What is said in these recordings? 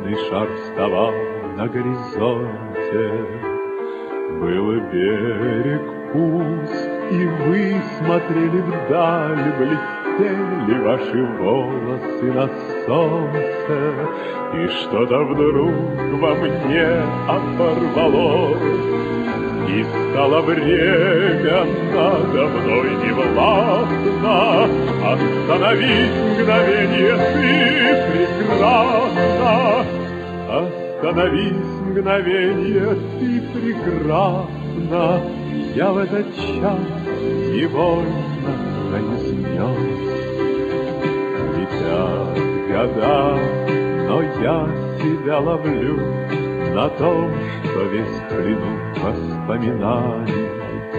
Красный шар вставал на горизонте. Был берег пуст, и вы смотрели вдаль, блестели ваши волосы на солнце. И что-то вдруг во мне оборвалось, и стало время надо мной невластно. Остановись мгновенье, ты прекрасна. Остановись мгновенье, ты прекрасна. Я в этот час невольно произнес. Летят года, но я себя ловлю на том, что весь в плену воспоминаний.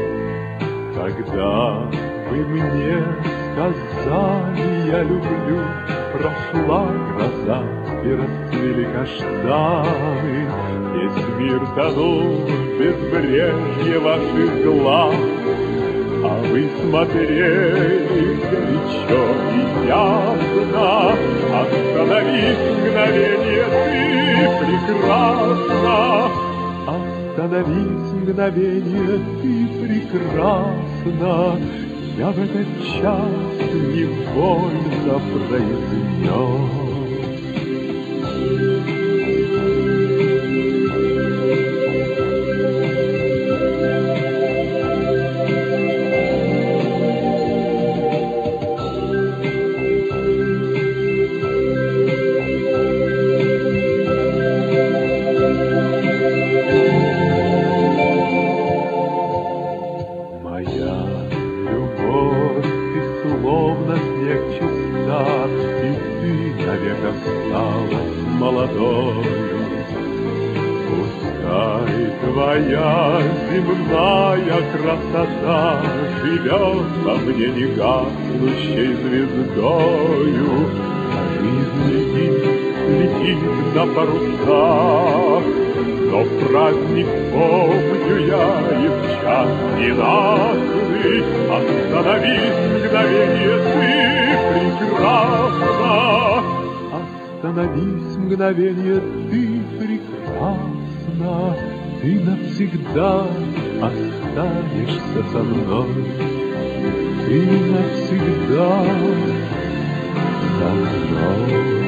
Когда вы мне сказали «я люблю», прошла гроза и расцвели каштаны. Весь мир тонул в безбрежье ваших глаз, а вы смотрели горячо и ясно. Остановись мгновенье, ты прекрасна. Остановись мгновенье, ты прекрасна. Я в этот час невольно произнес. Твоя земная красота живет во мне негаснущей звездою, а жизнь летит на парусах. Но праздник помню я и в час ненастный. Остановись мгновенье, ты прекрасна. Остановись мгновенье, ты прекрасна. Ты навсегда останешься со мной. Ты навсегда со мной.